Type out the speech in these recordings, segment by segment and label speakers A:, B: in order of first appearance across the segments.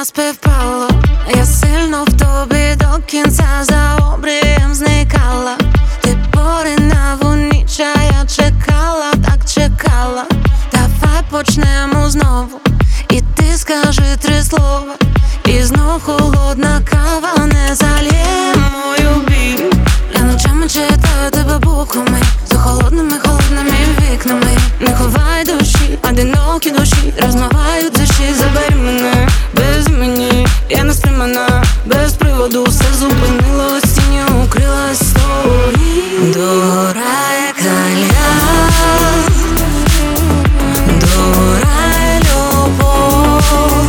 A: не співпало. Я сильно в тобі до кінця за обрієм зникала. Ти поринав у ніч, а я чекала, так чекала. Давай почнемо знову, і ти скажи 3 слова. І знов холодна кава не залє мою біль. Я ночами читаю тебе буквами, за холодними вікнами. Не ховай душі, одинокі душі розмивають душі. Забери мене, без мені, я не стримана, без приводу все зупинилось, тіні укрилась з тобою. Догорає кальян, догорає любов.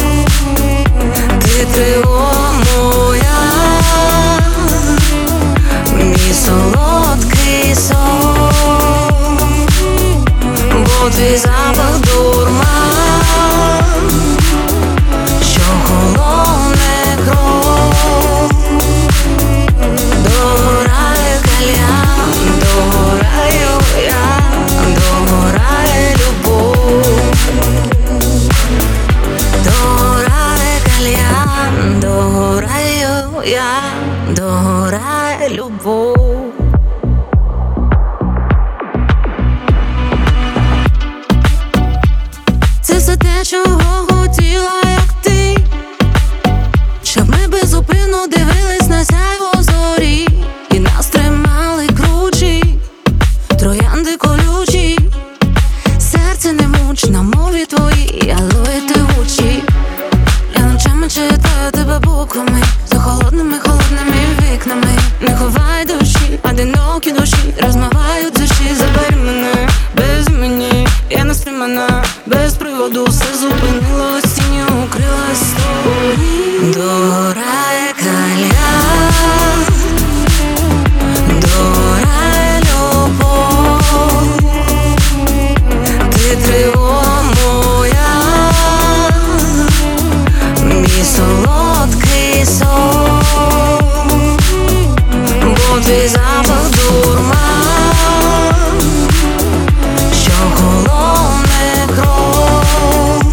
A: Ти крила моя, мій солодкий сон, бо твій запах дурман, що холоне кров. Догорає кальян, догораю я, догорає любов. Догорає кальян, догораю я, догорає любов. Це все те, чого хотіла, як ти, щоб ми безупинно дивились на сяйво зорі, і нас тримали кручі, троянди колючі. Серце не муч на мові твоїй, алої тягучі. Я ночами читаю тебе буквами, за холодними вікнами. Не ховай душі, одинокі душі розмивають душі. Забери мене, без мені, я не стримана, без приводу все зупинилось, тіні укрилась з тобою. Догорає кальян, догорає любов. Ти крила моя, мій солодкий сон, бо твій запах дурман, що холоне кров.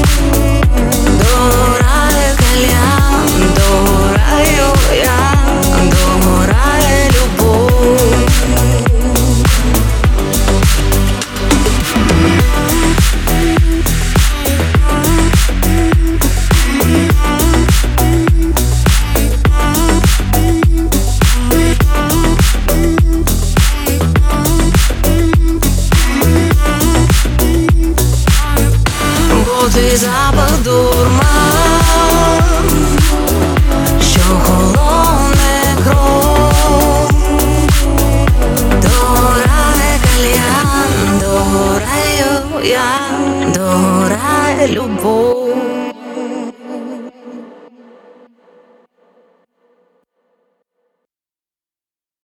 A: Догорає кальян, догораю я, догорає любов. Бо твій запах дурман, що холоне кров. Догорає кальян, догораю я, догорає любов.